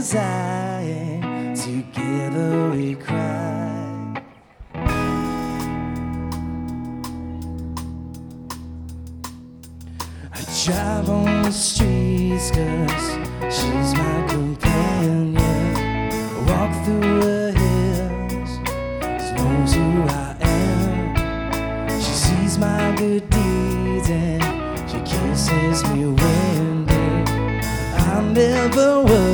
as I, together we cry. I drive on the streets 'cause she's my companion. I walk through the hills, she knows who I am. She sees my good deeds and she kisses me when I never worry.